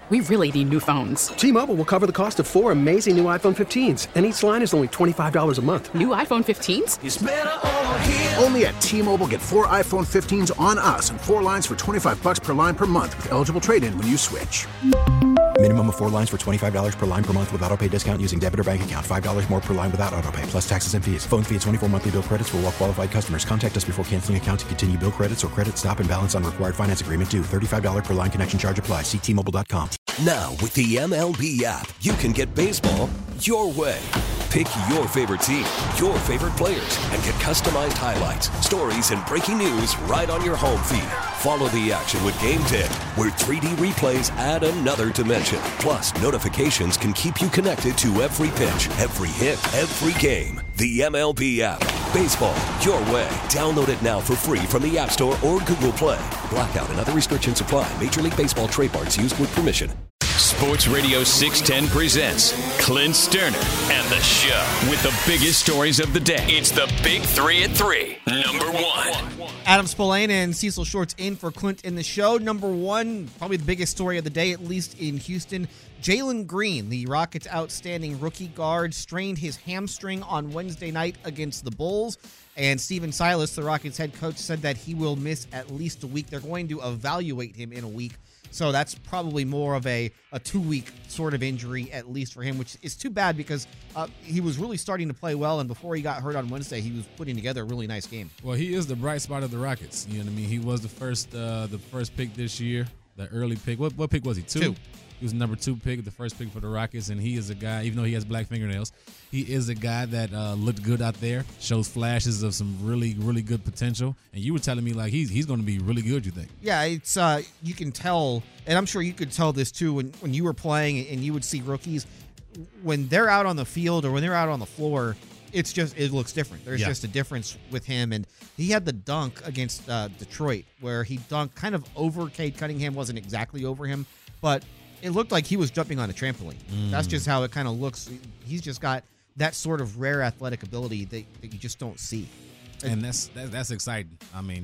We really need new phones. T-Mobile will cover the cost of 4 amazing new iPhone 15s, and each line is only $25 a month. New iPhone 15s? It's better over here. Only at T-Mobile, get 4 iPhone 15s on us and 4 lines for $25 per line per month with eligible trade-in when you switch. Minimum of 4 lines for $25 per line per month with autopay discount using debit or bank account. $5 more per line without autopay, plus taxes and fees. Phone fee at 24 monthly bill credits for well-qualified customers. Contact us before canceling account to continue bill credits or credit stop and balance on required finance agreement due. $35 per line connection charge applies. See T-Mobile.com. Now, with the MLB app, you can get baseball your way. Pick your favorite team, your favorite players, and get customized highlights, stories, and breaking news right on your home feed. Follow the action with Game Day, where 3D replays add another dimension. Plus, notifications can keep you connected to every pitch, every hit, every game. The MLB app. Baseball your way. Download it now for free from the App Store or Google Play. Blackout and other restrictions apply. Major League Baseball trademarks used with permission. Sports Radio 610 presents Clint Sterner and the Show with the biggest stories of the day. It's the Big 3 at 3. Number 1. Adam Spillane and Cecil Shorts in for Clint in the Show. Number 1, probably the biggest story of the day, at least in Houston. Jalen Green, the Rockets' outstanding rookie guard, strained his hamstring on Wednesday night against the Bulls. And Stephen Silas, the Rockets' head coach, said that he will miss at least a week. They're going to evaluate him in a week. So that's probably more of a 2-week sort of injury, at least for him, which is too bad because he was really starting to play well. And before he got hurt on Wednesday, he was putting together a really nice game. Well, he is the bright spot of the Rockets. You know what I mean? He was the first pick this year, the early pick. What pick was he? 2? He was the number 2 pick, the first pick for the Rockets, and he is a guy, even though he has black fingernails, he is a guy that looked good out there, shows flashes of some really, really good potential. And you were telling me, like, he's going to be really good, you think? Yeah, it's you can tell, and I'm sure you could tell this too, when you were playing and you would see rookies, when they're out on the field or when they're out on the floor, it looks different. There's just a difference with him. And he had the dunk against Detroit where he dunked kind of over Cade Cunningham, wasn't exactly over him, but it looked like he was jumping on a trampoline. That's just how it kind of looks. He's just got that sort of rare athletic ability that you just don't see. And that's exciting. I mean,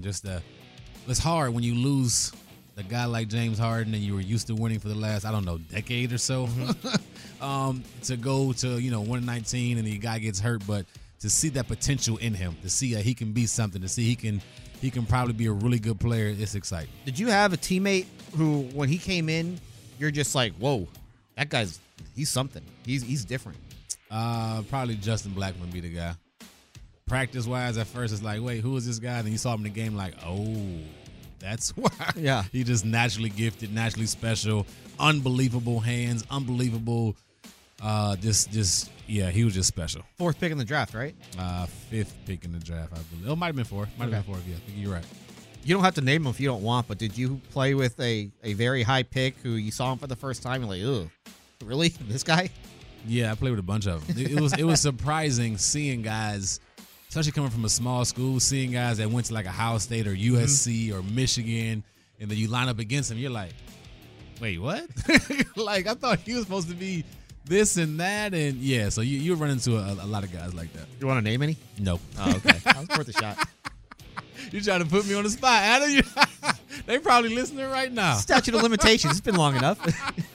it's hard when you lose a guy like James Harden and you were used to winning for the last, decade or so. To go to, 1-19 and the guy gets hurt, but to see that potential in him, to see that he can be something, to see he can probably be a really good player, it's exciting. Did you have a teammate who, when he came in, you're just like, whoa, that he's something. He's different. Probably Justin Blackman would be the guy. Practice-wise, at first, it's like, wait, who is this guy? And then you saw him in the game like, oh, that's why. Yeah. He just naturally gifted, naturally special, unbelievable hands, unbelievable. He was just special. 4th pick in the draft, right? 5th pick in the draft, I believe. It might have been 4. Yeah, I think you're right. You don't have to name him if you don't want, but did you play with a very high pick who you saw him for the first time and like, ugh, really? This guy? Yeah, I played with a bunch of them. It was surprising seeing guys, especially coming from a small school, seeing guys that went to like Ohio State or USC or Michigan, and then you line up against them, you're like, wait, what? Like, I thought he was supposed to be this and that, and yeah, so you run into a lot of guys like that. You want to name any? No. Oh, okay. That was worth a shot. You trying to put me on the spot, Adam? They probably listening right now. Statute of limitations. It's been long enough.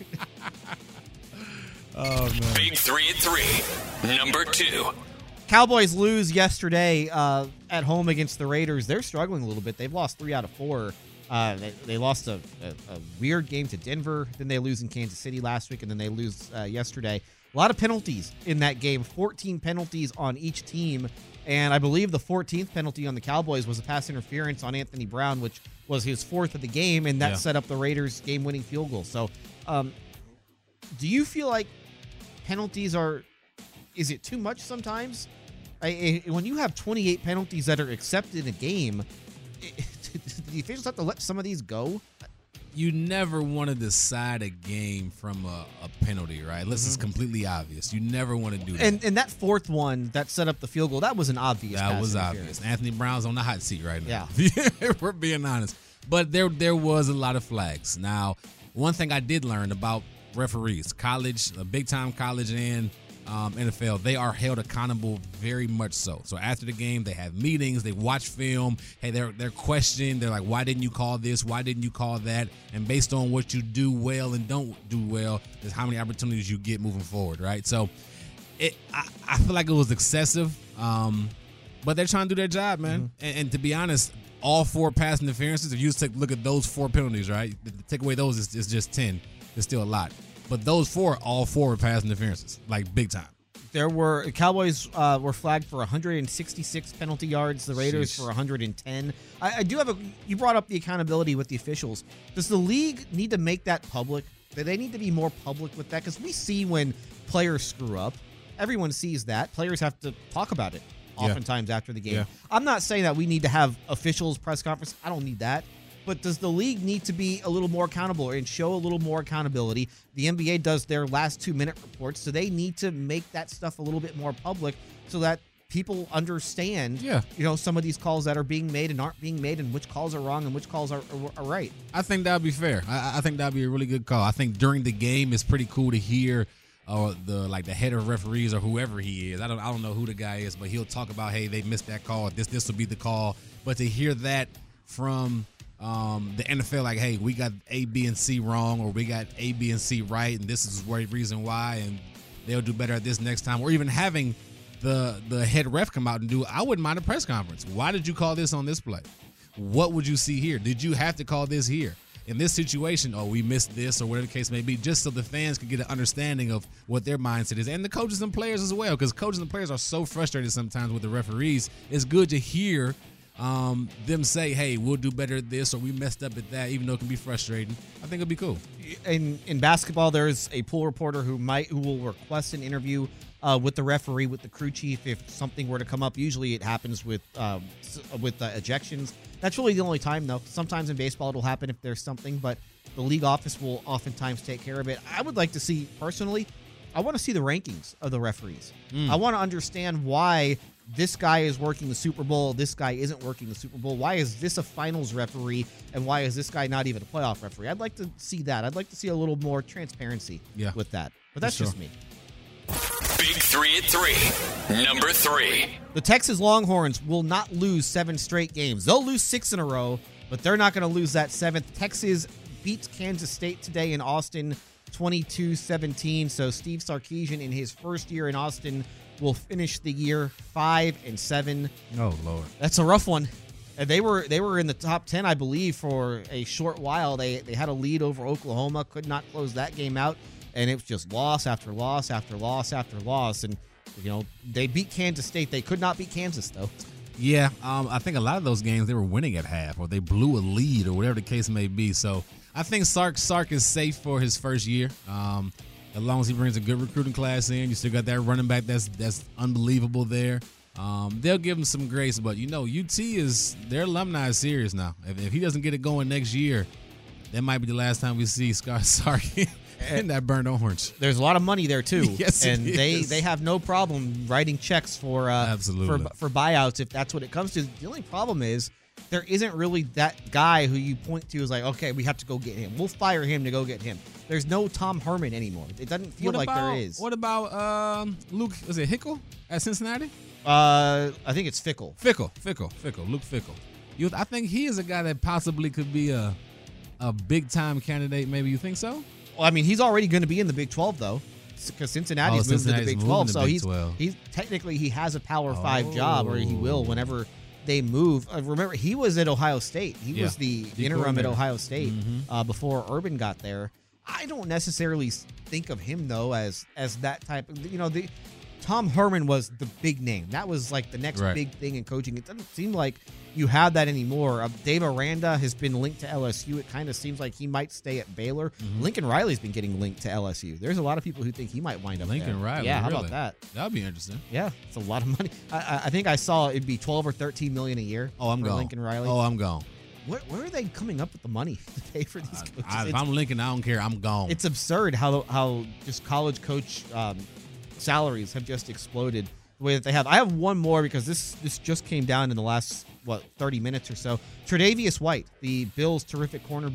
Oh, man. Big 3 at 3. Number 2. Cowboys lose yesterday at home against the Raiders. They're struggling a little bit. They've lost 3 out of 4. They lost a weird game to Denver. Then they lose in Kansas City last week, and then they lose yesterday. A lot of penalties in that game. 14 penalties on each team. And I believe the 14th penalty on the Cowboys was a pass interference on Anthony Brown, which was his 4th of the game, and that set up the Raiders' game-winning field goal. So do you feel like penalties is it too much sometimes? When you have 28 penalties that are accepted in a game, do you just have to let some of these go? You never want to decide a game from a penalty, right? Unless it's completely obvious. You never want to do that. And that 4th one that set up the field goal, that was an obvious pass. That was obvious. Anthony Brown's on the hot seat right now. Yeah. We're being honest. But there was a lot of flags. Now, one thing I did learn about referees, college, big-time college and NFL, they are held accountable very much so. So after the game, they have meetings, they watch film. Hey, they're questioned. They're like, why didn't you call this? Why didn't you call that? And based on what you do well and don't do well, is how many opportunities you get moving forward, right? So I feel like it was excessive, but they're trying to do their job, man. And to be honest, all 4 pass interferences, if you just take a look at those 4 penalties, right? Take away those, is just 10. It's still a lot. But those all four were pass interferences, like big time. Cowboys were flagged for 166 penalty yards. The Raiders for 110. I do have you brought up the accountability with the officials. Does the league need to make that public? Do they need to be more public with that? Because we see when players screw up. Everyone sees that. Players have to talk about it oftentimes after the game. Yeah. I'm not saying that we need to have officials press conference. I don't need that. But does the league need to be a little more accountable and show a little more accountability? The NBA does their last 2-minute reports, so they need to make that stuff a little bit more public so that people understand, some of these calls that are being made and aren't being made, and which calls are wrong and which calls are right. I think that would be fair. I think that would be a really good call. I think during the game, it's pretty cool to hear the head of referees or whoever he is. I don't know who the guy is, but he'll talk about, hey, they missed that call. This will be the call. But to hear that from the NFL, like, hey, we got A, B, and C wrong, or we got A, B, and C right, and this is the reason why, and they'll do better at this next time. Or even having the head ref come out and do, I wouldn't mind a press conference. Why did you call this on this play? What would you see here? Did you have to call this here? In this situation, we missed this, or whatever the case may be, just so the fans could get an understanding of what their mindset is, and the coaches and players as well, because coaches and players are so frustrated sometimes with the referees. It's good to hear them say, hey, we'll do better at this, or we messed up at that, even though it can be frustrating. I think it'll be cool. In basketball, there's a pool reporter who will request an interview with the referee, with the crew chief, if something were to come up. Usually it happens with ejections. That's really the only time, though. Sometimes in baseball it'll happen if there's something, but the league office will oftentimes take care of it. I would like to see, personally, I want to see the rankings of the referees. I want to understand why this guy is working the Super Bowl, this guy isn't working the Super Bowl. Why is this a finals referee, and why is this guy not even a playoff referee? I'd like to see that. I'd like to see a little more transparency with that. But that's just me. Big 3 at 3. Number 3. The Texas Longhorns will not lose 7 straight games. They'll lose 6 in a row, but they're not going to lose that 7th. Texas beats Kansas State today in Austin 22-17. So Steve Sarkisian, in his first year in Austin, will finish the year 5-7. Oh, Lord. That's a rough one. And they were in the top 10, I believe, for a short while. They had a lead over Oklahoma, could not close that game out, and it was just loss after loss after loss after loss. And they beat Kansas State. They could not beat Kansas, though. Yeah, I think a lot of those games they were winning at half, or they blew a lead, or whatever the case may be. So I think Sark is safe for his first year. As long as he brings a good recruiting class in, you still got that running back that's unbelievable there. They'll give him some grace, but UT their alumni is serious now. If he doesn't get it going next year, that might be the last time we see Sark in that burnt orange. There's a lot of money there too. Yes, and they have no problem writing checks for buyouts if that's what it comes to. The only problem is there isn't really that guy who you point to as like, okay, we have to go get him. We'll fire him to go get him. There's no Tom Herman anymore. It doesn't feel like there is. What about Luke? Is it Hickle at Cincinnati? I think it's Fickle. Fickle. Luke Fickle. I think he is a guy that possibly could be a big time candidate. Maybe you think so? Well, I mean, he's already going to be in the Big 12 though, because Cincinnati's moved to the Big 12. So he's technically he has a Power 5 job, or he will whenever they move. Remember, he was at Ohio State. He was the interim at Ohio State before Urban got there. I don't necessarily think of him though as that type of, Tom Herman was the big name. That was like the next big thing in coaching. It doesn't seem like you have that anymore. Dave Aranda has been linked to LSU. It kind of seems like he might stay at Baylor. Lincoln Riley's been getting linked to LSU. There's a lot of people who think he might wind up Lincoln there. Riley. Yeah, how really? about that? That'd be interesting. Yeah, it's a lot of money. I think I saw it'd be $12 or $13 million a year. Oh, I'm for gone. Lincoln Riley. Oh, I'm gone. Where are they coming up with the money to pay for these coaches? If I'm Lincoln, I don't care. I'm gone. It's absurd how just college coach salaries have just exploded the way that they have. I have one more because this just came down in the last 30 minutes or so. Tre'Davious White, the Bills' terrific cornerback,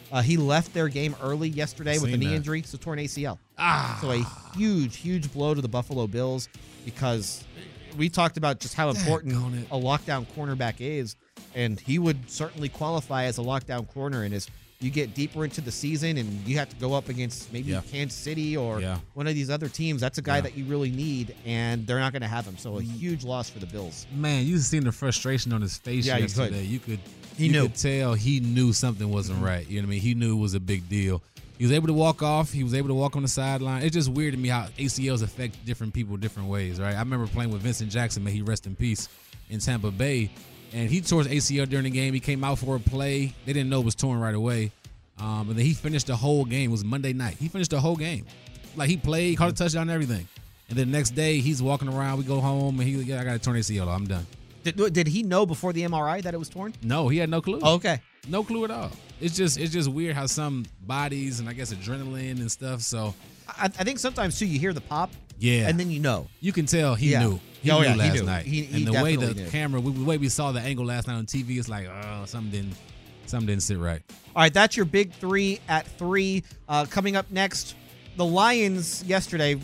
He left their game early yesterday with a knee that. injury, so torn ACL. So a huge blow to the Buffalo Bills because we talked about just how important a lockdown cornerback is, and he would certainly qualify as a lockdown corner. And as you get deeper into the season and you have to go up against maybe Kansas City or one of these other teams, that's a guy that you really need, and they're not going to have him. So a huge loss for the Bills. Man, you seen the frustration on his face yesterday. You could tell he knew something wasn't right. You know what I mean? He knew it was a big deal. He was able to walk off. He was able to walk on the sideline. It's just weird to me how ACLs affect different people different ways, right? I remember playing with Vincent Jackson, may he rest in peace, in Tampa Bay, and he tore his ACL during the game. He came out for a play. They didn't know it was torn right away. And then he finished the whole game. It was Monday night. He finished the whole game. Like, he played, caught a touchdown and everything. And then the next day, he's walking around. We go home, and I got a torn ACL. I'm done. Did he know before the MRI that it was torn? No, he had no clue. Oh, okay. No clue at all. It's just weird how some bodies and I guess adrenaline and stuff. So I think sometimes too you hear the pop, and then you know. You can tell he knew. He knew last night. He and the way the knew. camera, the way we saw the angle last night on TV, it's like, something didn't sit right. All right, that's your big three at 3. Coming up next, the Lions yesterday.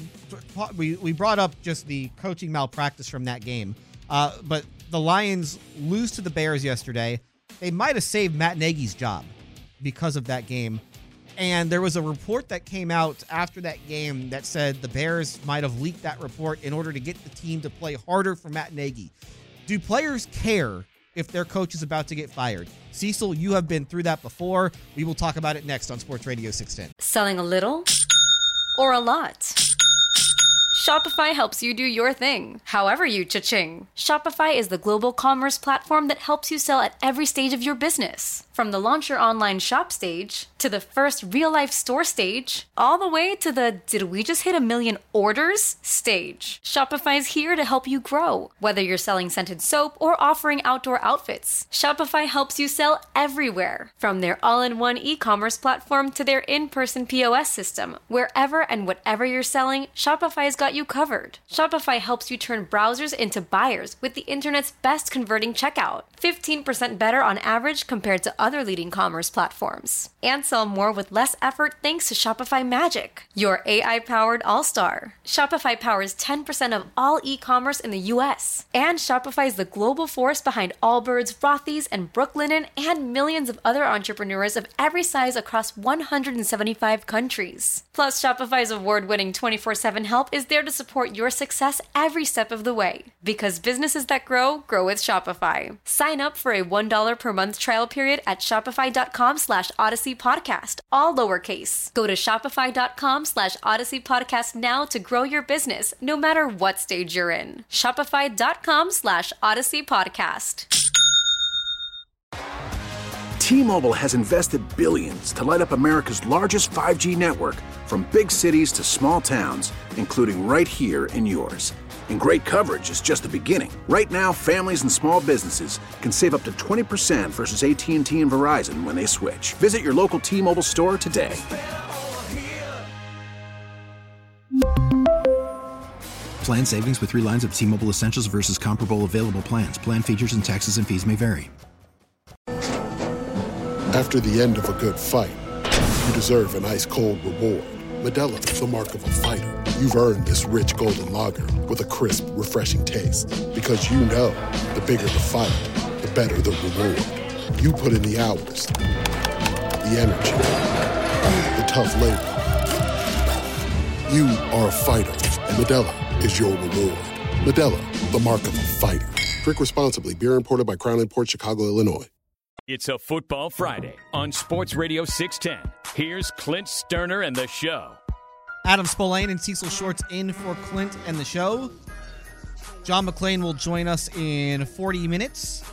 We brought up just the coaching malpractice from that game, but the Lions lose to the Bears yesterday. They might have saved Matt Nagy's job because of that game. And there was a report that came out after that game that said the Bears might have leaked that report in order to get the team to play harder for Matt Nagy. Do players care if their coach is about to get fired? Cecil, you have been through that before. We will talk about it next on Sports Radio 610. Selling a little or a lot? Shopify helps you do your thing, however you cha-ching. Shopify is the global commerce platform that helps you sell at every stage of your business. From the launch your online shop stage, to the first real-life store stage, all the way to the did we just hit 1 million orders stage. Shopify's here to help you grow. Whether you're selling scented soap or offering outdoor outfits, Shopify helps you sell everywhere. From their all-in-one e-commerce platform to their in-person POS system, wherever and whatever you're selling, Shopify's got you covered. Shopify helps you turn browsers into buyers with the internet's best converting checkout. 15% better on average compared to other leading commerce platforms. And sell more with less effort thanks to Shopify Magic, your AI-powered all-star. Shopify powers 10% of all e-commerce in the U.S. And Shopify is the global force behind Allbirds, Rothy's, and Brooklinen, and millions of other entrepreneurs of every size across 175 countries. Plus, Shopify's award-winning 24/7 help is there to support your success every step of the way. Because businesses that grow, grow with Shopify. Sign up for a $1 per month trial period at shopify.com/Odyssey Podcast, all lowercase. Go to shopify.com/Odyssey Podcast now to grow your business, no matter what stage you're in. Shopify.com/Odyssey Podcast. T-Mobile has invested billions to light up America's largest 5G network, from big cities to small towns, including right here in yours. And great coverage is just the beginning. Right now, families and small businesses can save up to 20% versus AT&T and Verizon when they switch. Visit your local T-Mobile store today. Plan savings with 3 lines of T-Mobile Essentials versus comparable available plans. Plan features and taxes and fees may vary. After the end of a good fight, you deserve an ice-cold reward. Modelo is the mark of a fighter. You've earned this rich golden lager with a crisp, refreshing taste. Because you know, the bigger the fight, the better the reward. You put in the hours, the energy, the tough labor. You are a fighter, and Modelo is your reward. Modelo, the mark of a fighter. Drink responsibly. Beer imported by Crown Imports, Chicago, Illinois. It's a Football Friday on Sports Radio 610. Here's Clint Sterner and the show. Adam Spillane and Cecil Shorts in for Clint and the show. John McClain will join us in 40 minutes.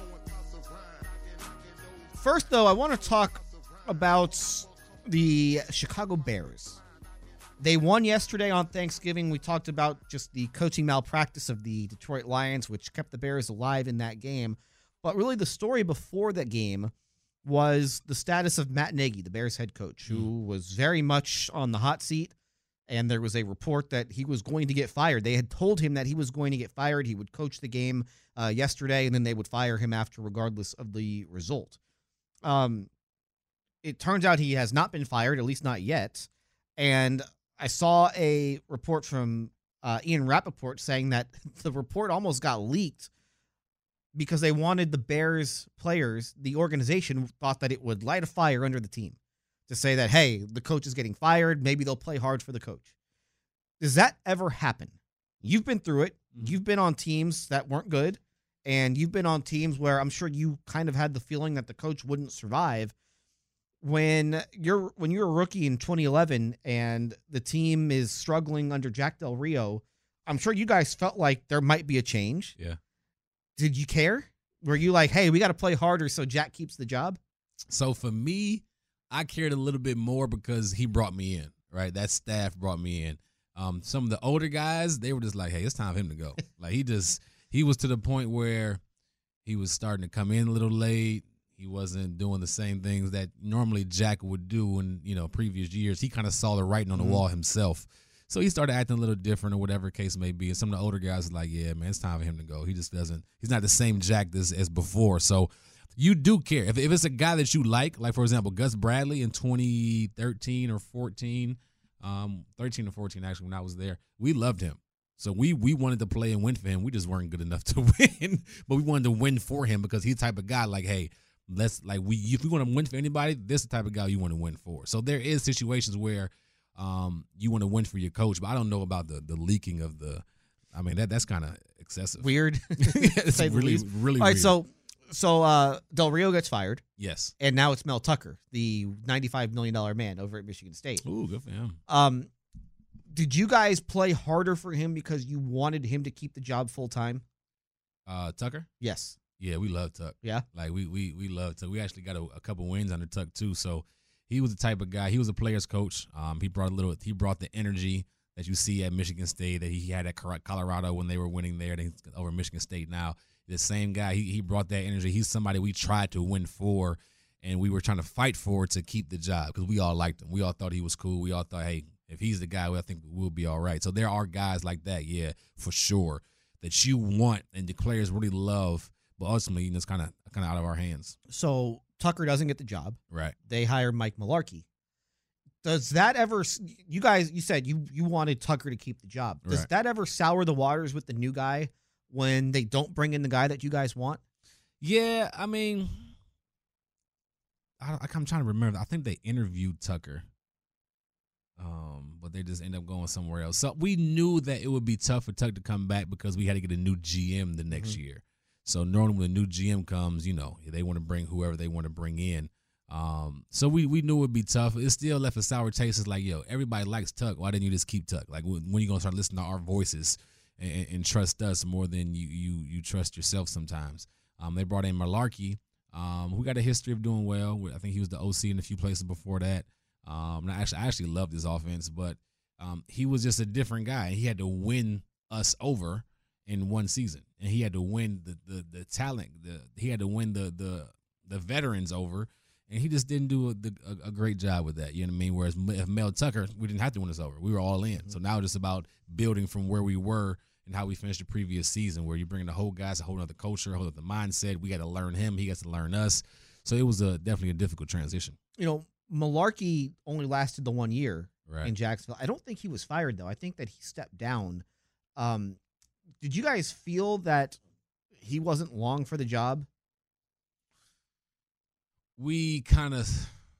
First, though, I want to talk about the Chicago Bears. They won yesterday on Thanksgiving. We talked about just the coaching malpractice of the Detroit Lions, which kept the Bears alive in that game. But really the story before that game was the status of Matt Nagy, the Bears head coach, who was very much on the hot seat. And there was a report that he was going to get fired. They had told him that he was going to get fired. He would coach the game yesterday, and then they would fire him after, regardless of the result. it turns out he has not been fired, at least not yet. And I saw a report from Ian Rappaport saying that the report almost got leaked because they wanted the Bears players, the organization thought that it would light a fire under the team to say that, hey, the coach is getting fired. Maybe they'll play hard for the coach. Does that ever happen? You've been through it. You've been on teams that weren't good, and you've been on teams where I'm sure you kind of had the feeling that the coach wouldn't survive. When you're a rookie in 2011 and the team is struggling under Jack Del Rio, I'm sure you guys felt like there might be a change. Yeah. Did you care? Were you like, hey, we got to play harder so Jack keeps the job? So for me, I cared a little bit more because he brought me in, right? That staff brought me in. Some of the older guys, they were just like, hey, it's time for him to go. Like he was to the point where he was starting to come in a little late. He wasn't doing the same things that normally Jack would do in, previous years. He kind of saw the writing on the wall himself. So he started acting a little different or whatever case may be. And some of the older guys are like, yeah, man, it's time for him to go. He just doesn't – he's not the same Jack as before. So you do care. If it's a guy that you like, for example, Gus Bradley in 2013 or 14, 13 or 14 actually when I was there, we loved him. So we wanted to play and win for him. We just weren't good enough to win. But we wanted to win for him because he's the type of guy like, hey, if we want to win for anybody, this is the type of guy you want to win for. So there is situations where you want to win for your coach, but I don't know about the leaking of the. I mean that's kind of excessive. Weird. It's really all right, weird. So Del Rio gets fired. Yes. And now it's Mel Tucker, the $95 million man over at Michigan State. Ooh, good for him. Did you guys play harder for him because you wanted him to keep the job full time? Tucker? Yes. Yeah, we love Tuck. Yeah? Like, we love Tuck. We actually got a couple wins under Tuck, too. So, he was the type of guy. He was a player's coach. He brought the energy that you see at Michigan State that he had at Colorado when they were winning there. Then over Michigan State now. The same guy, he brought that energy. He's somebody we tried to win for, and we were trying to fight for to keep the job because we all liked him. We all thought he was cool. We all thought, hey, if he's the guy, I think we'll be all right. So there are guys like that, yeah, for sure, that you want and the players really love, but ultimately it's kind of out of our hands. So Tucker doesn't get the job. Right. They hire Mike Mularkey. Does that ever – you guys – you said you wanted Tucker to keep the job. Does that ever sour the waters with the new guy when they don't bring in the guy that you guys want? Yeah, I mean, I'm trying to remember. I think they interviewed Tucker, but they just end up going somewhere else. So we knew that it would be tough for Tucker to come back because we had to get a new GM the next year. So normally when a new GM comes, they want to bring whoever they want to bring in. So we knew it would be tough. It still left a sour taste. It's like, yo, everybody likes Tuck. Why didn't you just keep Tuck? Like, when are you going to start listening to our voices and trust us more than you trust yourself sometimes? They brought in Mularkey, who got a history of doing well. I think he was the OC in a few places before that. I actually loved his offense, but he was just a different guy. He had to win us over in one season, and he had to win the talent. He had to win the veterans over, and he just didn't do a great job with that. You know what I mean? Whereas if Mel Tucker, we didn't have to win us over. We were all in. So now it's just about building from where we were and how we finished the previous season, where you bring the whole guys, a whole other culture, a whole other mindset. We got to learn him. He gets to learn us. So it was definitely a difficult transition. Mularkey only lasted the 1 year right. in Jacksonville. I don't think he was fired, though. I think that he stepped down. Did you guys feel that he wasn't long for the job? We kind of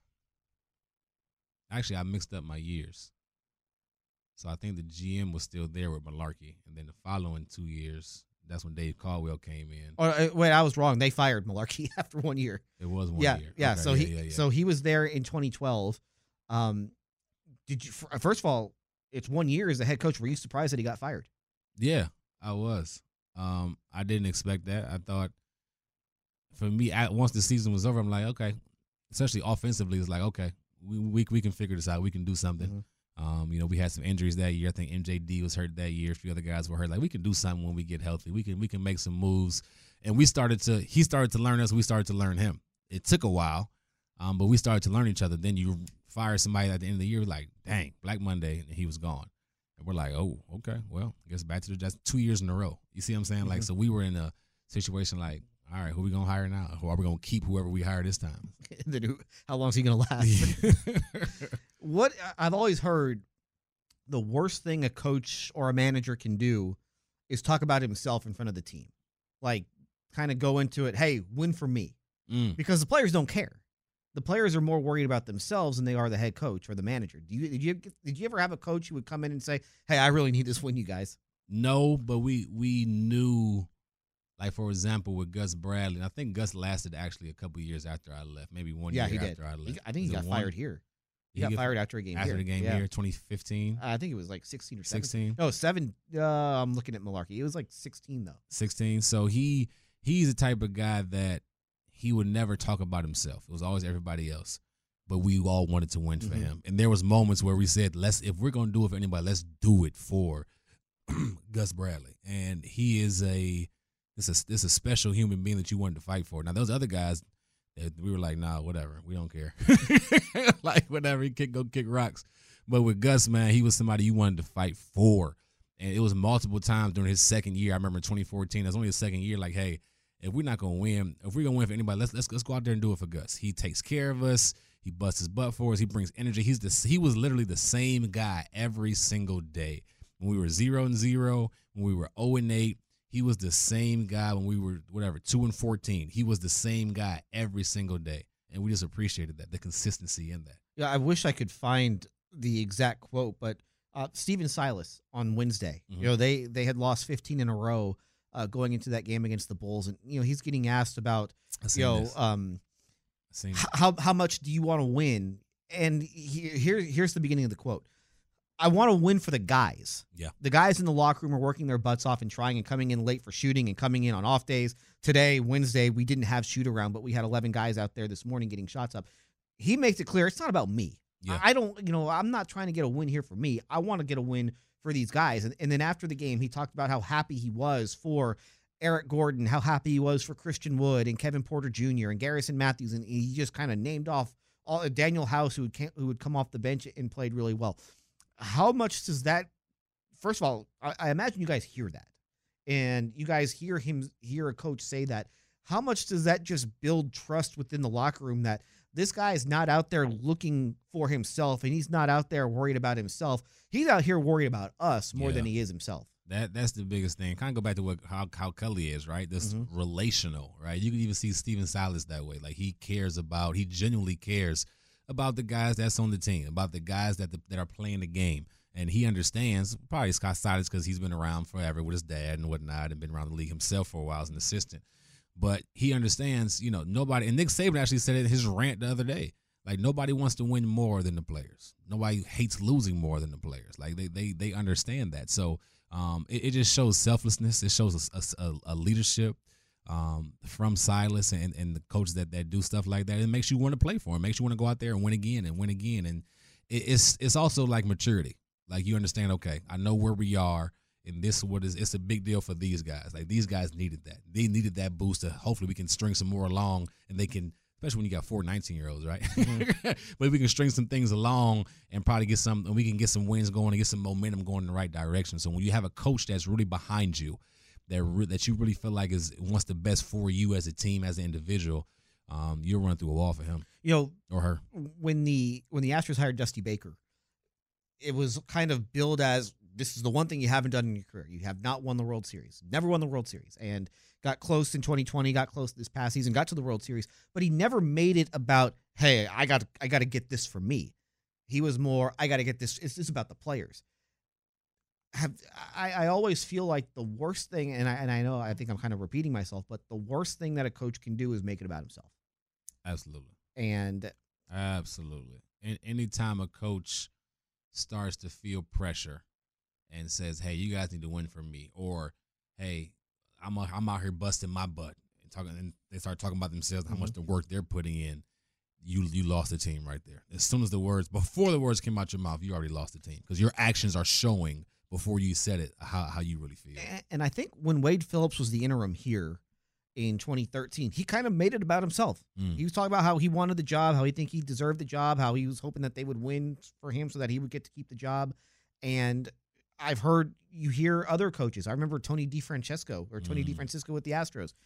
– actually, I mixed up my years. So I think the GM was still there with Mularkey. And then the following 2 years, that's when Dave Caldwell came in. Oh, wait, I was wrong. They fired Mularkey after 1 year. It was 1 year. Yeah, okay. So he was there in 2012. Did you? First of all, it's 1 year as the head coach. Were you surprised that he got fired? Yeah, I was. I didn't expect that. I thought, for me, once the season was over, I'm like, okay. Especially offensively, it's like, okay, we can figure this out. We can do something. Mm-hmm. We had some injuries that year. I think MJD was hurt that year. A few other guys were hurt. Like, we can do something when we get healthy. We can make some moves. And he started to learn us. We started to learn him. It took a while, but we started to learn each other. Then you fire somebody at the end of the year, like, dang, Black Monday, and he was gone. And we're like, oh, okay, well, I guess back to just 2 years in a row. You see what I'm saying? Mm-hmm. Like, so we were in a situation like, all right, who we gonna hire now? Who are we gonna keep? Whoever we hire this time. Then how long is he gonna last? What I've always heard, the worst thing a coach or a manager can do is talk about himself in front of the team, like kind of go into it. Hey, win for me, because the players don't care. The players are more worried about themselves than they are the head coach or the manager. Did you ever have a coach who would come in and say, "Hey, I really need this win, you guys"? No, but we knew. Like, for example, with Gus Bradley, and I think Gus lasted actually a couple years after I left, maybe 1 year after I left. I think he got fired here. He got fired after a game after the game here, 2015. I think it was like 16 or 16. No, 7. I'm looking at Malarkey. It was like 16 though. 16. So he's the type of guy that he would never talk about himself. It was always everybody else. But we all wanted to win for him. And there was moments where we said, if we're gonna do it for anybody, let's do it for Gus Bradley. And he is this a special human being that you wanted to fight for. Now those other guys, we were like, nah, whatever, we don't care. Like whatever, he go kick rocks. But with Gus, man, he was somebody you wanted to fight for. And it was multiple times during his second year. I remember in 2014, it was only his second year. Like, hey, if we're not gonna win, if we're gonna win for anybody, let's go out there and do it for Gus. He takes care of us. He busts his butt for us. He brings energy. He was literally the same guy every single day. When we were 0-0, when we were 0-8. He was the same guy when we were, 2-14. He was the same guy every single day. And we just appreciated that, the consistency in that. Yeah, I wish I could find the exact quote, but Stephen Silas on Wednesday, they had lost 15 in a row going into that game against the Bulls. And, he's getting asked about, how much do you want to win? And here's the beginning of the quote. I want to win for the guys. Yeah. The guys in the locker room are working their butts off and trying and coming in late for shooting and coming in on off days. Today, Wednesday, we didn't have shoot around, but we had 11 guys out there this morning getting shots up. He makes it clear it's not about me. Yeah. I don't, I'm not trying to get a win here for me. I want to get a win for these guys. And then after the game, he talked about how happy he was for Eric Gordon, how happy he was for Christian Wood and Kevin Porter Jr. and Garrison Matthews. And he just kind of named off all Daniel House, who would come off the bench and played really well. How much does that, first of all, I imagine you guys hear that, and you guys hear a coach say that. How much does that just build trust within the locker room that this guy is not out there looking for himself, and he's not out there worried about himself. He's out here worried about us more than he is himself. That's the biggest thing. Kind of go back to how Cully is, right? This relational, right? You can even see Stephen Silas that way. Like he genuinely cares about the guys that's on the team, about the guys that are playing the game. And he understands, probably Scott Silas because he's been around forever with his dad and whatnot and been around the league himself for a while as an assistant. But he understands, nobody, and Nick Saban actually said it in his rant the other day, like nobody wants to win more than the players. Nobody hates losing more than the players. Like they understand that. So it just shows selflessness. It shows a leadership from Silas and the coaches that do stuff like that. It makes you want to play for him. It makes you want to go out there and win again and win again. And it's also like maturity. Like you understand, okay, I know where we are, and it's a big deal for these guys. Like these guys needed that. They needed that boost to hopefully we can string some more along, and they can, especially when you got 4 19-year-olds, right? Mm-hmm. But we can string some things along and probably we can get some wins going and get some momentum going in the right direction. So when you have a coach that's really behind you, that you really feel like wants the best for you as a team, as an individual, you'll run through a wall for him, or her. When the Astros hired Dusty Baker, it was kind of billed as, this is the one thing you haven't done in your career. You have not won the World Series, never won the World Series, and got close in 2020, got close this past season, got to the World Series, but he never made it about, hey, I got to get this for me. He was more, I got to get this. It's about the players. I always feel like the worst thing, and I know I think I'm kind of repeating myself, but the worst thing that a coach can do is make it about himself. Absolutely. Absolutely. And anytime a coach starts to feel pressure and says, hey, you guys need to win for me, or hey, I'm out here busting my butt and they start talking about themselves, how much the work they're putting in, you lost the team right there. As soon as before the words came out your mouth, you already lost the team because your actions are showing before you said it how you really feel. And I think when Wade Phillips was the interim here in 2013, he kind of made it about himself. He was talking about how he wanted the job, how he think he deserved the job, how he was hoping that they would win for him so that he would get to keep the job. And you hear other coaches. I remember Tony DeFrancisco with the Astros.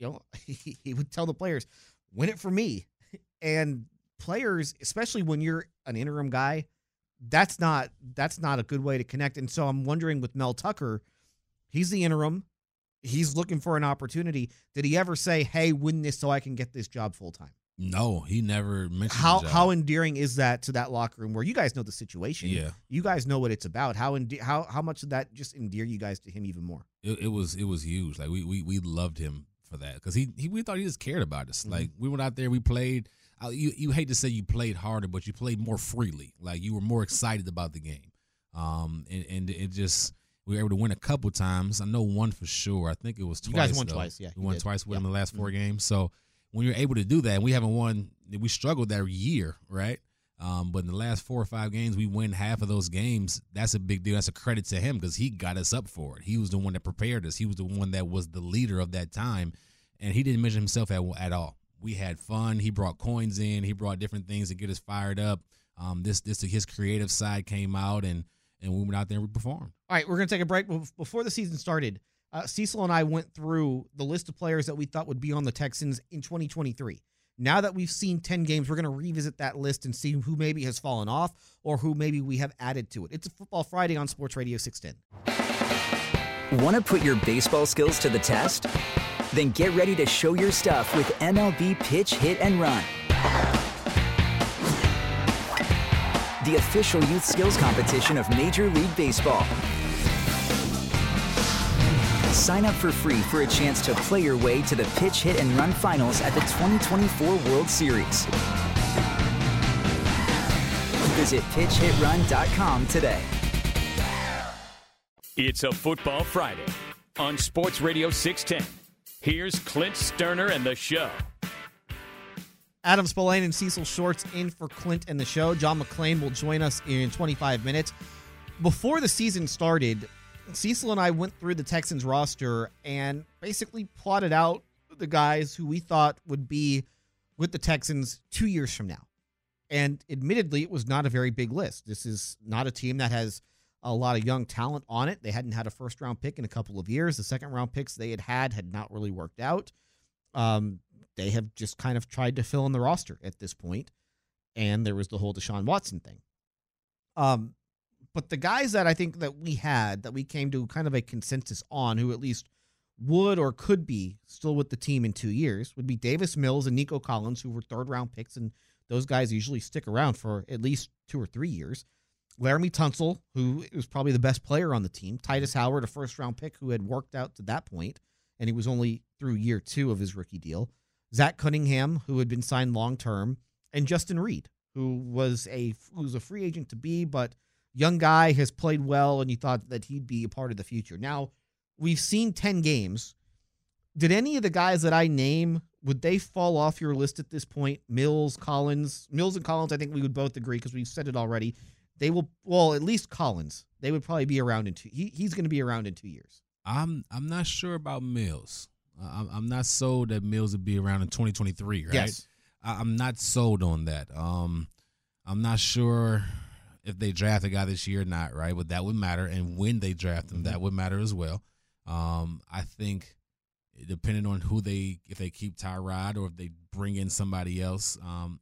he would tell the players, win it for me. And players, especially when you're an interim guy, that's not a good way to connect. And so I'm wondering with Mel Tucker, he's the interim. He's looking for an opportunity. Did he ever say, hey, win this so I can get this job full time? No, he never mentioned How endearing is that to that locker room where you guys know the situation? Yeah. You guys know what it's about. How much did that just endear you guys to him even more? It was huge. Like we loved him for that because we thought he just cared about us. Mm-hmm. Like we went out there, we played. You hate to say you played harder, but you played more freely. Like you were more excited about the game. And it just we were able to win a couple times. I know one for sure. I think it was twice. You guys won though. twice, yeah. We won twice with him in the last 4 games. So when you're able to do that, and we haven't won, we struggled that year, right? But in the last 4 or 5 games, we win half of those games. That's a big deal. That's a credit to him because he got us up for it. He was the one that prepared us. He was the one that was the leader of that time, and he didn't mention himself at all. We had fun. He brought coins in. He brought different things to get us fired up. His creative side came out, and we went out there and we performed. All right, we're going to take a break. Before the season started, Cecil and I went through the list of players that we thought would be on the Texans in 2023. Now that we've seen 10 games, we're going to revisit that list and see who maybe has fallen off or who maybe we have added to it. It's a Football Friday on Sports Radio 610. Want to put your baseball skills to the test? Then get ready to show your stuff with MLB Pitch, Hit, and Run. The official youth skills competition of Major League Baseball. Sign up for free for a chance to play your way to the Pitch, Hit, and Run finals at the 2024 World Series. Visit pitchhitrun.com today. It's a Football Friday on Sports Radio 610. Here's Clint Sterner and the show. Adam Spillane and Cecil Shorts in for Clint and the show. John McClain will join us in 25 minutes. Before the season started, Cecil and I went through the Texans roster and basically plotted out the guys who we thought would be with the Texans 2 years from now. And admittedly, it was not a very big list. This is not a team that has a lot of young talent on it. They hadn't had a first-round pick in a couple of years. The second-round picks they had not really worked out. They have just kind of tried to fill in the roster at this point. And there was the whole Deshaun Watson thing. But the guys that I think that we came to kind of a consensus on, who at least would or could be still with the team in 2 years, would be Davis Mills and Nico Collins, who were third-round picks, and those guys usually stick around for at least 2 or 3 years. Laramie Tunsil, who was probably the best player on the team. Titus Howard, a first-round pick who had worked out to that point, and he was only through year 2 of his rookie deal. Zach Cunningham, who had been signed long-term, and Justin Reed, who was a free agent to be, but young guy, has played well, and you thought that he'd be a part of the future. Now, we've seen 10 games. Did any of the guys that I name, would they fall off your list at this point? Mills and Collins, I think we would both agree because we've said it already. They will, well, at least Collins. They would probably be around in 2. He's going to be around in 2 years. I'm not sure about Mills. I'm not sold that Mills would be around in 2023, right? Yes. I'm not sold on that. I'm not sure if they draft a guy this year or not, right? But that would matter. And when they draft him, that would matter as well. I think depending on if they keep Tyrod or if they bring in somebody else,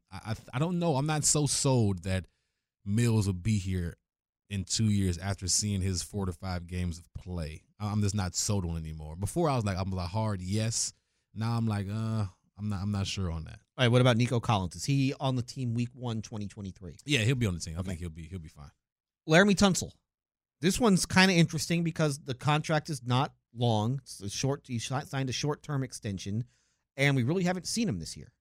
I don't know. I'm not so sold that Mills will be here in 2 years after seeing his 4 to 5 games of play. I'm just not sold on anymore. Before I'm a hard yes. Now I'm like, I'm not sure on that. All right, what about Nico Collins? Is he on the team week 1, 2023? Yeah, he'll be on the team. I think he'll be fine. Laramie Tunsil. This one's kind of interesting because the contract is not long. It's a short. He signed a short-term extension, and we really haven't seen him this year.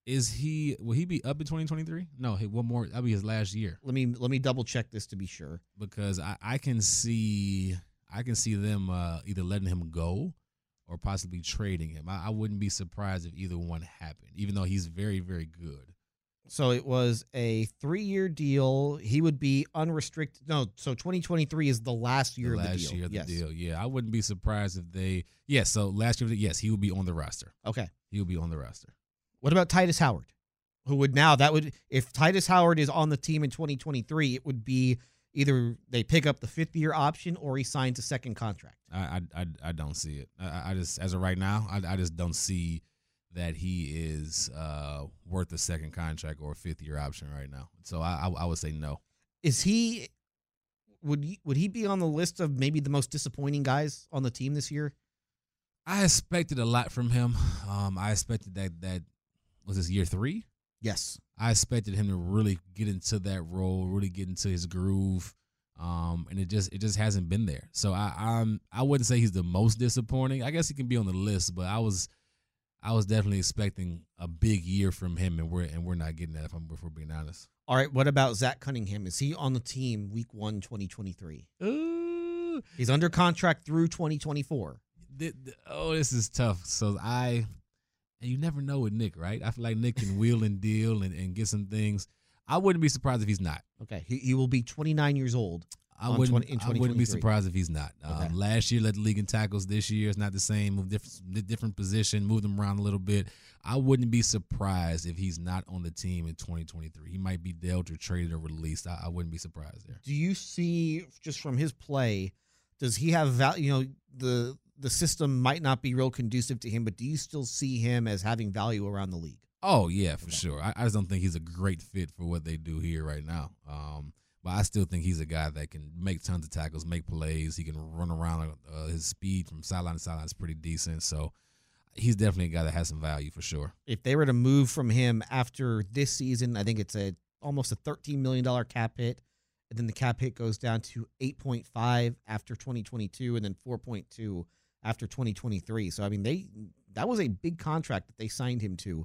Will he be up in 2023? No, one more. That'll be his last year. Let me double check this to be sure. Because I can see them either letting him go or possibly trading him. I wouldn't be surprised if either one happened, even though he's very, very good. So it was a 3-year deal. He would be unrestricted. No, so 2023 is the last year of the deal. Last year of the deal, yeah. I wouldn't be surprised if they – yes, so last year, yes, he would be on the roster. Okay. He would be on the roster. What about Titus Howard? Who would now – if Titus Howard is on the team in 2023, it would be Either they pick up the 5th-year option or he signs a second contract. I don't see it. I just, as of right now, I just don't see that he is worth a second contract or a 5th-year option right now. So I would say no. Is he? Would he be on the list of maybe the most disappointing guys on the team this year? I expected a lot from him. I expected that was this year 3? Yes. I expected him to really get into that role, really get into his groove, and it just hasn't been there. So I wouldn't say he's the most disappointing. I guess he can be on the list, but I was definitely expecting a big year from him, and we're not getting that if we're being honest. All right, what about Zach Cunningham? Is he on the team week 1, 2023? He's under contract through 2024. This is tough. So and you never know with Nick, right? I feel like Nick can wheel and deal and get some things. I wouldn't be surprised if he's not. Okay, he will be 29 years old. I wouldn't be surprised if he's not. Okay. Last year led the league in tackles. This year it's not the same. Move different position, moved him around a little bit. I wouldn't be surprised if he's not on the team in 2023. He might be dealt or traded or released. I wouldn't be surprised there. Do you see, just from his play, does he have value? The system might not be real conducive to him, but do you still see him as having value around the league? Oh, yeah, for sure. I just don't think he's a great fit for what they do here right now. But I still think he's a guy that can make tons of tackles, make plays. He can run around. His speed from sideline to sideline is pretty decent. So he's definitely a guy that has some value for sure. If they were to move from him after this season, I think it's almost a $13 million cap hit. And then the cap hit goes down to 8.5 after 2022 and then 4.2 after 2023. So, I mean, that was a big contract that they signed him to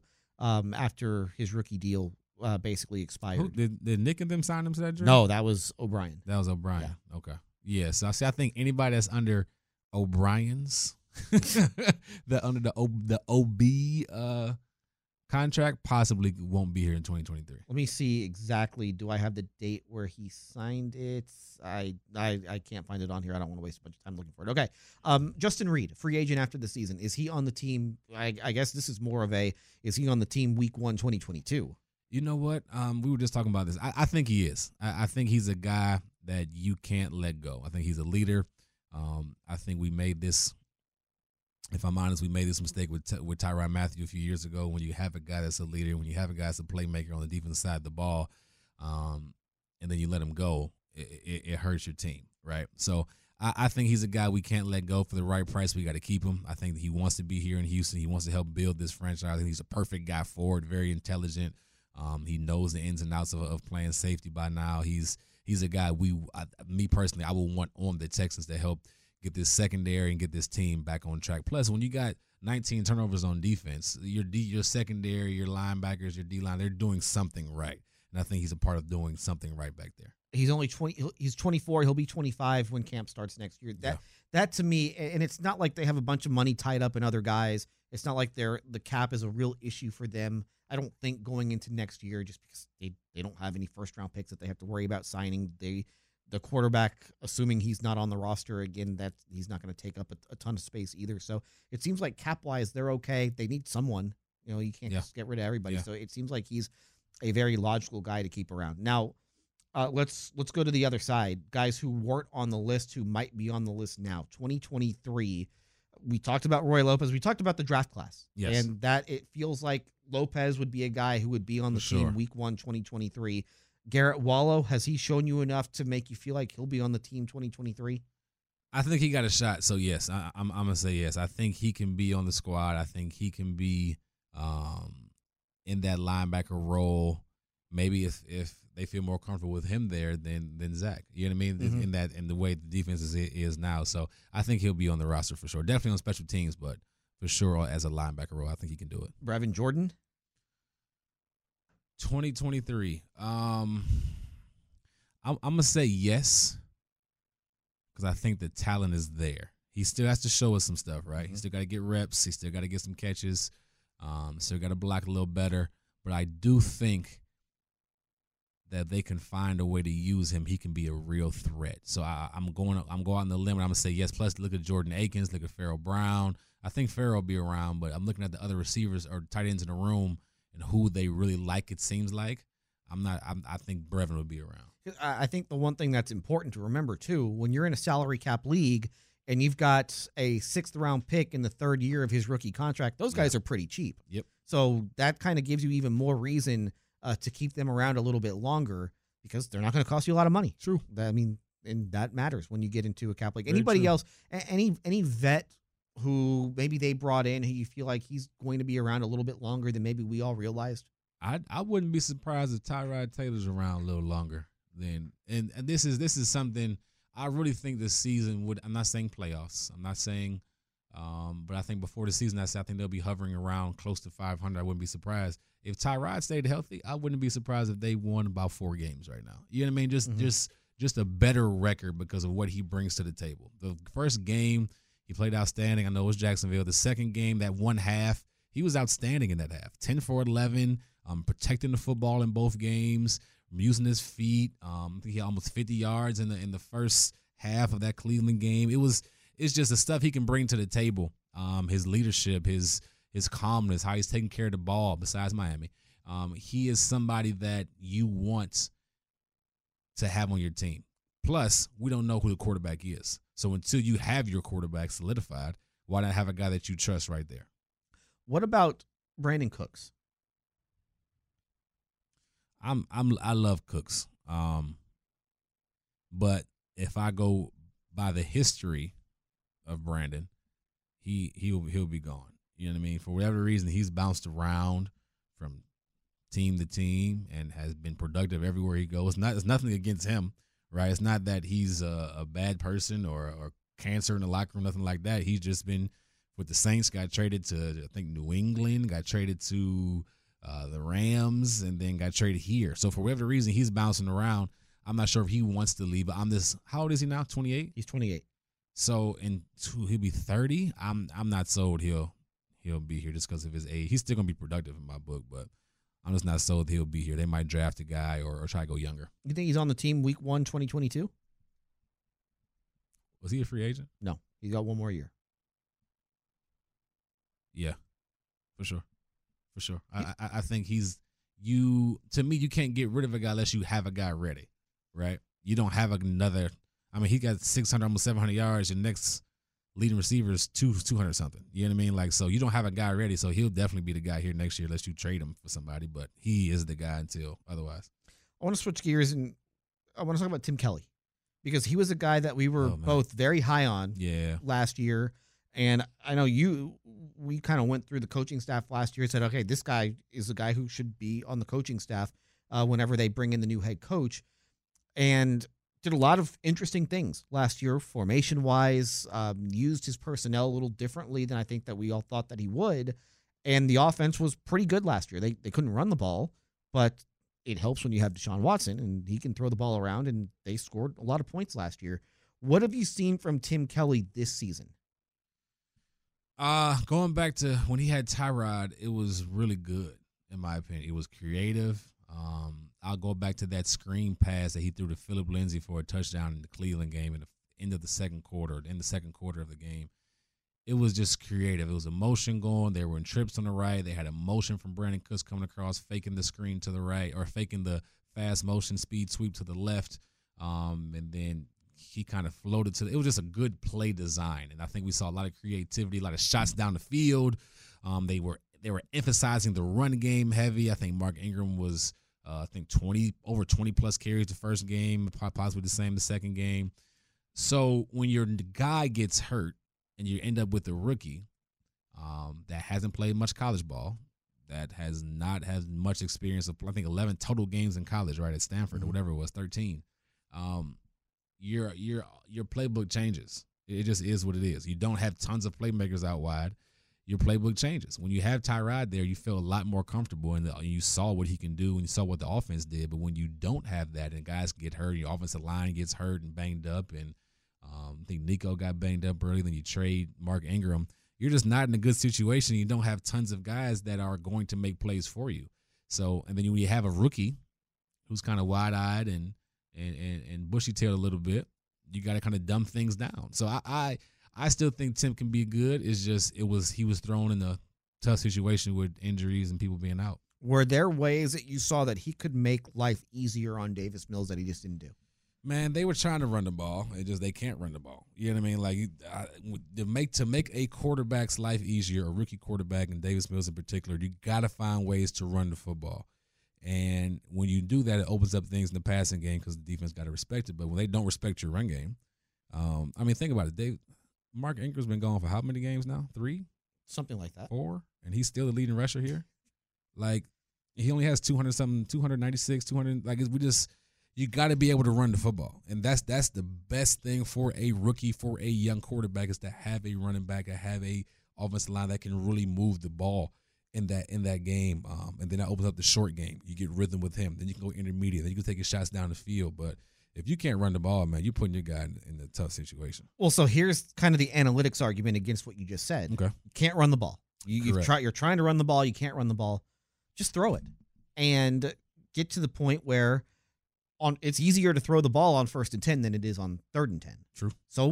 after his rookie deal basically expired. Did Nick and them sign him to that deal? No, that was O'Brien. That was O'Brien. Yeah. Okay. Yeah, so I think anybody that's under O'Brien's, under the OB contract possibly won't be here in 2023. Let me see exactly. Do I have the date where he signed it? I can't find it on here. I don't want to waste a bunch of time looking for it. Okay. Justin Reed, free agent after the season. Is he on the team? I guess this is more of is he on the team week 1, 2022? You know what? We were just talking about this. I think he is. I think he's a guy that you can't let go. I think he's a leader. I think we made this, if I'm honest, we made this mistake with Tyrann Mathieu a few years ago. When you have a guy that's a leader, when you have a guy that's a playmaker on the defensive side of the ball, and then you let him go, it hurts your team, right? So I think he's a guy we can't let go. For the right price, we got to keep him. I think that he wants to be here in Houston. He wants to help build this franchise. I think he's a perfect guy for it, very intelligent. He knows the ins and outs of playing safety by now. He's a guy me personally, I would want on the Texans to help get this secondary and get this team back on track. Plus, when you got 19 turnovers on defense, your secondary, your linebackers, your D-line, they're doing something right. And I think he's a part of doing something right back there. He's only 20. He's 24. He'll be 25 when camp starts next year. That to me, and it's not like they have a bunch of money tied up in other guys. It's not like the cap is a real issue for them. I don't think going into next year, just because they don't have any first-round picks that they have to worry about signing. The quarterback, assuming he's not on the roster again, that he's not going to take up a ton of space either. So it seems like cap-wise, they're okay. They need someone. You can't just get rid of everybody. Yeah. So it seems like he's a very logical guy to keep around. Now, let's go to the other side. Guys who weren't on the list, who might be on the list now. 2023. We talked about Roy Lopez. We talked about the draft class. Yes. And that it feels like Lopez would be a guy who would be on the team week 1, 2023. Garrett Wallow, has he shown you enough to make you feel like he'll be on the team 2023? I think he got a shot. So, yes, I'm going to say yes. I think he can be on the squad. I think he can be in that linebacker role. Maybe if they feel more comfortable with him there than Zach. You know what I mean? Mm-hmm. In the way the defense is now. So I think he'll be on the roster for sure. Definitely on special teams, but for sure as a linebacker role, I think he can do it. Brevin Jordan? 2023. I'm going to say yes because I think the talent is there. He still has to show us some stuff, right? Mm-hmm. He still got to get reps. He still got to get some catches. Still got to block a little better. But I do think that they can find a way to use him. He can be a real threat. So I'm going out on the limb and I'm going to say yes. Plus, look at Jordan Akins, look at Pharaoh Brown. I think Pharaoh will be around, but I'm looking at the other receivers or tight ends in the room and who they really like, it seems like. I think Brevin will be around. I think the one thing that's important to remember, too, when you're in a salary cap league and you've got a 6th-round pick in the 3rd year of his rookie contract, those guys are pretty cheap. Yep. So that kind of gives you even more reason to keep them around a little bit longer because they're not going to cost you a lot of money. True. I mean, and that matters when you get into a cap league. Anybody else, any vet who maybe they brought in who you feel like he's going to be around a little bit longer than maybe we all realized? I wouldn't be surprised if Tyrod Taylor's around a little longer than and this is something I really think this season would. I'm not saying playoffs. I'm not saying, but I think before the season, I think they'll be hovering around close to 500. I wouldn't be surprised if Tyrod stayed healthy. I wouldn't be surprised if they won about 4 games right now. You know what I mean? Just a better record because of what he brings to the table. The first game he played outstanding. I know it was Jacksonville. The second game, that one half, he was outstanding in that half. 10 for 11, protecting the football in both games, using his feet. I think he had almost 50 yards in the first half of that Cleveland game. It's just the stuff he can bring to the table. His leadership, his calmness, how he's taking care of the ball. Besides Miami, he is somebody that you want to have on your team. Plus, we don't know who the quarterback is. So until you have your quarterback solidified, why not have a guy that you trust right there? What about Brandon Cooks? I love Cooks. But if I go by the history of Brandon, he'll be gone. You know what I mean? For whatever reason, he's bounced around from team to team and has been productive everywhere he goes. It's nothing against him, right? It's not that he's a bad person or cancer in the locker room, nothing like that. He's just been with the Saints, got traded to, I think, New England, got traded to the Rams, and then got traded here. So for whatever reason, he's bouncing around. I'm not sure if he wants to leave, but how old is he now? 28? He's 28. So he'll be 30. I'm not sold he'll be here just because of his age. He's still going to be productive in my book, but I'm just not sold he'll be here. They might draft a guy or try to go younger. You think he's on the team week 1, 2022? Was he a free agent? No. He's got 1 more year. Yeah, for sure. For sure. I think to me, you can't get rid of a guy unless you have a guy ready, right? You don't have another. I mean, he got 600, almost 700 yards. Your next leading receiver is 200 something. You know what I mean? Like, so you don't have a guy ready. So he'll definitely be the guy here next year unless you trade him for somebody. But he is the guy until otherwise. I want to switch gears and I want to talk about Tim Kelly because he was a guy that we were both very high on last year. And I know we kind of went through the coaching staff last year and said, okay, this guy is a guy who should be on the coaching staff whenever they bring in the new head coach. And did a lot of interesting things last year, formation-wise, used his personnel a little differently than I think that we all thought that he would. And the offense was pretty good last year. They couldn't run the ball, but it helps when you have Deshaun Watson, and he can throw the ball around, and they scored a lot of points last year. What have you seen from Tim Kelly this season? Going back to when he had Tyrod, it was really good, in my opinion. It was creative. I'll go back to that screen pass that he threw to Phillip Lindsay for a touchdown in the Cleveland game in the end of the second quarter of the game. It was just creative. It was a motion going. They were in trips on the right. They had a motion from Brandon Cooks coming across, faking the screen to the right, or faking the fast motion speed sweep to the left. And then he kind of floated it was just a good play design. And I think we saw a lot of creativity, a lot of shots down the field. They were emphasizing the run game heavy. I think Mark Ingram was, over 20 plus carries the first game, possibly the same the second game. So when your guy gets hurt and you end up with a rookie that hasn't played much college ball, that has not had much experience of, I think, 11 total games in college, right, at Stanford or whatever it was, 13. Your playbook changes. It just is what it is. You don't have tons of playmakers out wide. Your playbook changes. When you have Tyrod there, you feel a lot more comfortable, and you saw what he can do, and you saw what the offense did. But when you don't have that, and guys get hurt, your offensive line gets hurt and banged up, and I think Nico got banged up early, then you trade Mark Ingram, you're just not in a good situation. You don't have tons of guys that are going to make plays for you. So, and then when you have a rookie who's kind of wide-eyed and bushy-tailed a little bit, you got to kind of dumb things down. So I still think Tim can be good. It's just he was thrown in a tough situation with injuries and people being out. Were there ways that you saw that he could make life easier on Davis Mills that he just didn't do? Man, they were trying to run the ball. They can't run the ball. You know what I mean? Like to make a quarterback's life easier, a rookie quarterback, and Davis Mills in particular, you got to find ways to run the football. And when you do that, it opens up things in the passing game because the defense got to respect it. But when they don't respect your run game, think about it. Mark Ingram's been gone for how many games now? 3? Something like that. 4? And he's still the leading rusher here? Like, he only has 200-something, 296, 200. Like, you got to be able to run the football. And that's the best thing for a rookie, for a young quarterback, is to have a running back and have a offensive line that can really move the ball in that game. And then that opens up the short game. You get rhythm with him. Then you can go intermediate. Then you can take your shots down the field. But if you can't run the ball, man, you're putting your guy in a tough situation. Well, so here's kind of the analytics argument against what you just said. Okay. You can't run the ball. You're trying to run the ball. You can't run the ball. Just throw it and get to the point where it's easier to throw the ball on 1st and 10 than it is on 3rd and 10. True. So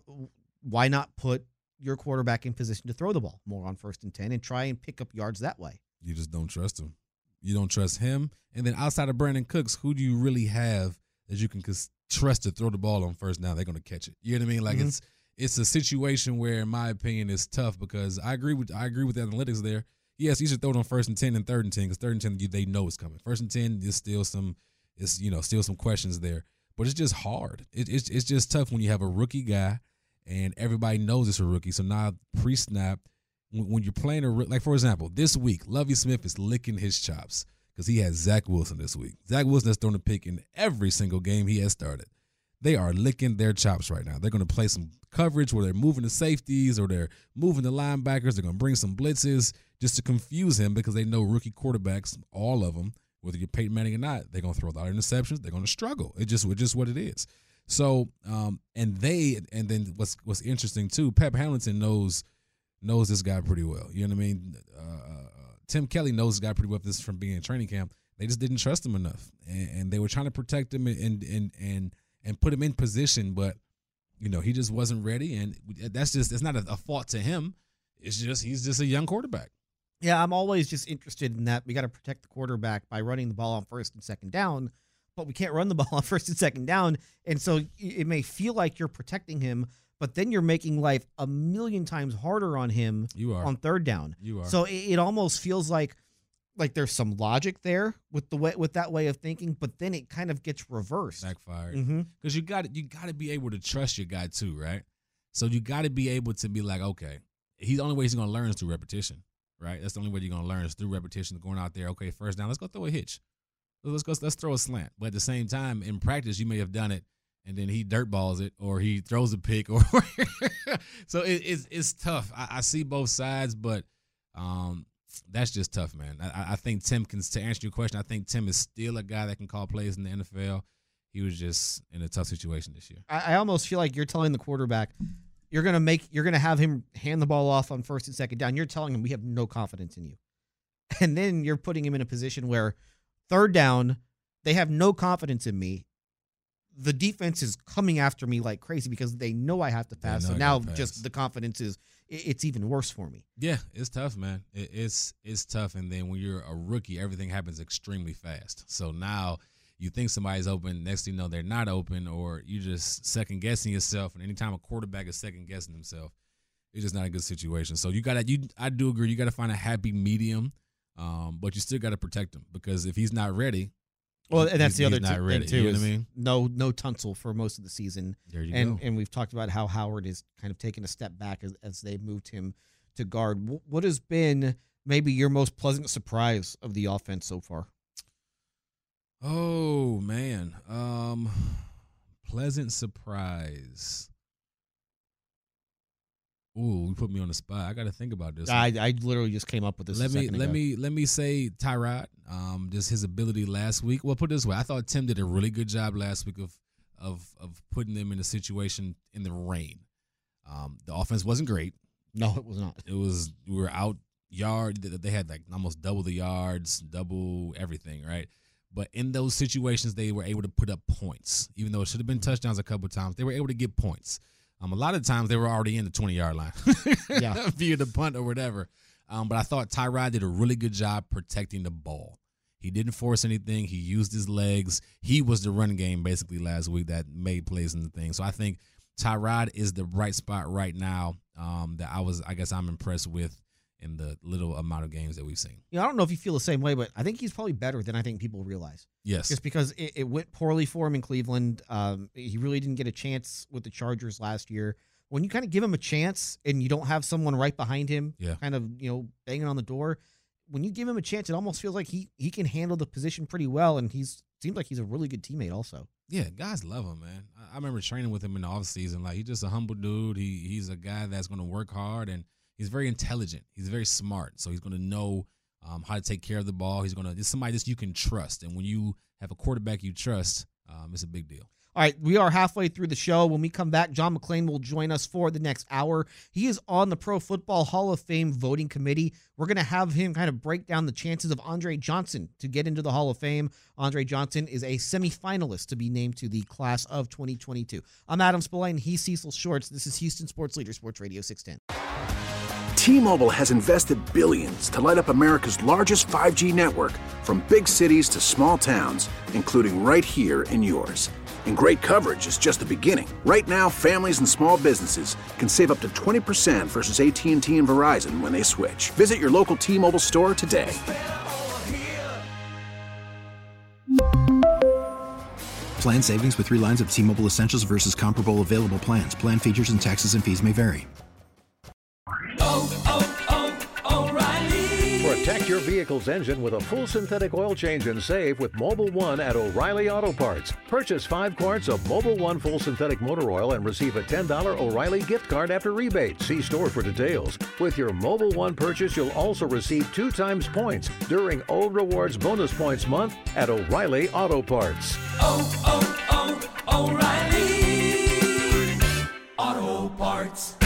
why not put your quarterback in position to throw the ball more on 1st and 10 and try and pick up yards that way? You just don't trust him. You don't trust him. And then outside of Brandon Cooks, who do you really have that you can trust to throw the ball on first down? They're going to catch it. You know what I mean? Like it's a situation where, in my opinion, it's tough because I agree with the analytics there. Yes, you should throw it on 1st and 10 and 3rd and 10 because 3rd and 10 they know it's coming. 1st and 10 is still some questions there, but it's just hard. It's just tough when you have a rookie guy and everybody knows it's a rookie. So now pre-snap, when you're playing like for example, this week Lovie Smith is licking his chops because he has Zach Wilson this week. Zach Wilson has thrown a pick in every single game he has started. They are licking their chops right now. They're going to play some coverage where they're moving the safeties or they're moving the linebackers. They're going to bring some blitzes just to confuse him because they know rookie quarterbacks, all of them, whether you're Peyton Manning or not, they're going to throw a lot of interceptions. They're going to struggle. It's just what it is. So, and then what's interesting too, Pep Hamilton knows this guy pretty well. You know what I mean? Tim Kelly knows this guy pretty well. This is from being in training camp. They just didn't trust him enough, and they were trying to protect him and put him in position, but he just wasn't ready. And it's not a fault to him. It's just he's just a young quarterback. Yeah, I'm always just interested in that. We got to protect the quarterback by running the ball on 1st and 2nd down, but we can't run the ball on 1st and 2nd down. And so it may feel like you're protecting him, but then you're making life a million times harder on him on 3rd down. You are. So it almost feels like there's some logic there with that way of thinking, but then it kind of gets reversed. Backfired. Because you got to be able to trust your guy too, right? So you got to be able to be like, okay, the only way he's going to learn is through repetition. Right, that's the only way you're gonna learn is through repetition. Going out there, okay, 1st down, let's go throw a hitch, let's throw a slant. But at the same time, in practice, you may have done it, and then he dirtballs it, or he throws a pick, or so it's tough. I see both sides, but that's just tough, man. I think Tim can. To answer your question, I think Tim is still a guy that can call plays in the NFL. He was just in a tough situation this year. I almost feel like you're telling the quarterback, you're gonna have him hand the ball off on 1st and 2nd down. You're telling him we have no confidence in you, and then you're putting him in a position where 3rd down, they have no confidence in me. The defense is coming after me like crazy because they know I have to pass. So now just the confidence it's even worse for me. Yeah, it's tough, man. It's tough, and then when you're a rookie, everything happens extremely fast. So now you think somebody's open, next thing you know they're not open, or you just second guessing yourself. And anytime a quarterback is second guessing himself, it's just not a good situation. So I do agree, you gotta find a happy medium, but you still gotta protect him because if he's not ready, well, and that's the other thing too. You know what I mean? No Tunsil for most of the season. There you go. go. And we've talked about how Howard is kind of taking a step back as they moved him to guard. What has been maybe your most pleasant surprise of the offense so far? Oh, man. Pleasant surprise. Ooh, you put me on the spot. I got to think about this. I literally just came up with this. Let me say Tyrod. Just his ability last week. Well, put it this way. I thought Tim did a really good job last week of putting them in a situation in the rain. The offense wasn't great. No, it was not. We were out yard. They had like almost double the yards, double everything, right? But in those situations, they were able to put up points. Even though it should have been touchdowns a couple of times, they were able to get points. A lot of times they were already in the 20-yard line via the punt or whatever. But I thought Tyrod did a really good job protecting the ball. He didn't force anything. He used his legs. He was the run game basically last week that made plays in the thing. So I think Tyrod is the right spot right now that I'm impressed with in the little amount of games that we've seen. I don't know if you feel the same way, but I think he's probably better than I think people realize. Yes. Just because it went poorly for him in Cleveland. He really didn't get a chance with the Chargers last year. When you kind of give him a chance and you don't have someone right behind him kind of, banging on the door, when you give him a chance, it almost feels like he can handle the position pretty well, and seems like he's a really good teammate also. Yeah, guys love him, man. I remember training with him in the offseason. Like, he's just a humble dude. He's a guy that's going to work hard, and he's very intelligent. He's very smart, so he's going to know how to take care of the ball. He's somebody that you can trust, and when you have a quarterback you trust, it's a big deal. All right, we are halfway through the show. When we come back, John McClain will join us for the next hour. He is on the Pro Football Hall of Fame voting committee. We're going to have him kind of break down the chances of Andre Johnson to get into the Hall of Fame. Andre Johnson is a semifinalist to be named to the class of 2022. I'm Adam Spillane. He's Cecil Shorts. This is Houston Sports Leader, Sports Radio 610. T-Mobile has invested billions to light up America's largest 5G network, from big cities to small towns, including right here in yours. And great coverage is just the beginning. Right now, families and small businesses can save up to 20% versus AT&T and Verizon when they switch. Visit your local T-Mobile store today. Plan savings with 3 lines of T-Mobile Essentials versus comparable available plans. Plan features and taxes and fees may vary. Protect your vehicle's engine with a full synthetic oil change and save with Mobil 1 at O'Reilly Auto Parts. Purchase 5 quarts of Mobil 1 full synthetic motor oil and receive a $10 O'Reilly gift card after rebate. See store for details. With your Mobil 1 purchase, you'll also receive 2 times points during O Rewards Bonus Points Month at O'Reilly Auto Parts. O'Reilly Auto Parts.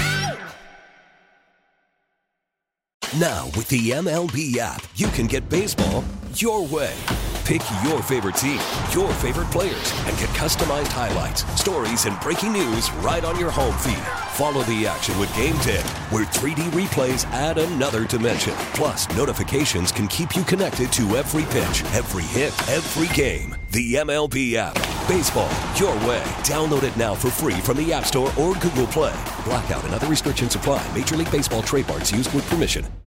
Now, with the MLB app, you can get baseball your way. Pick your favorite team, your favorite players, and get customized highlights, stories, and breaking news right on your home feed. Follow the action with Game 10, where 3D replays add another dimension. Plus, notifications can keep you connected to every pitch, every hit, every game. The MLB app. Baseball your way. Download it now for free from the App Store or Google Play. Blackout and other restrictions apply. Major League Baseball trademarks used with permission.